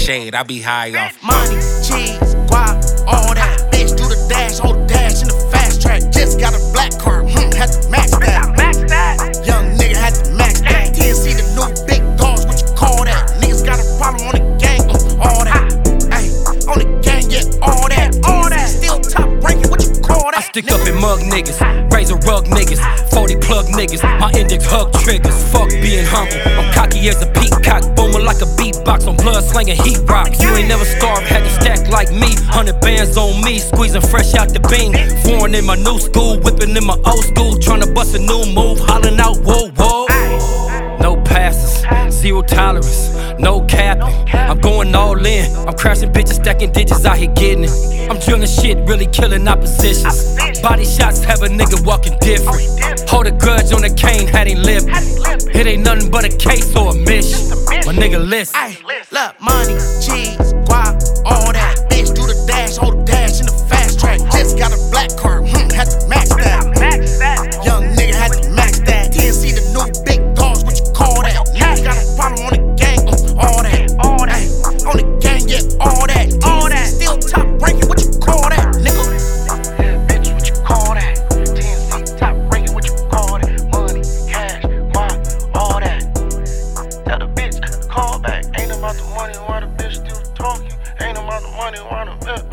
shade, I be high off money, cheese, guap, all that. Bitch, do the dash, hold the dash in the fast track. Just got a black car, had to max that. Young nigga had to max that. TNC the new big dogs, what you call that? Niggas got a problem on the gang, all that. Ayy, on the gang, yeah, all that. Still top ranking, what you call that? I stick up and mug niggas, razor rug niggas, 40 plug niggas, my index hug triggers. Fuck being humble, I'm cocky as a peacock, booming like a beatbox on blood slinging heat rocks. You ain't never starved, had to stack like me, 100 bands on me, squeezing fresh out the bean. Foreign in my new school, whipping in my old school, trying to bust a new move, hollering out whoa whoa. No passes, zero tolerance, no capping. I'm going all in, I'm crashing bitches, stacking digits out here getting it. I'm drilling shit, really killing oppositions. Body shots have a nigga walking different. Hold a grudge on the cane, had him living. It ain't nothing but a case or a mission. My nigga listen. Look, money, cheese, guap, all that. Bitch, do the dash, hold the dash in the fast track. Just got a black car, had to max that. Young nigga had to max that. TNC the new big dogs, what you call that? Niggas got a problem on the gang, all that. Ay, on the gang, yeah, all that. Still top ranking, what you call that, nigga? Yeah, bitch, what you call that? TNC top ranking, what you call that? Money, cash, guap, all that. Tell the bitch, call back. Ain't about the money, why the bitch still talking? Ain't about the money, why the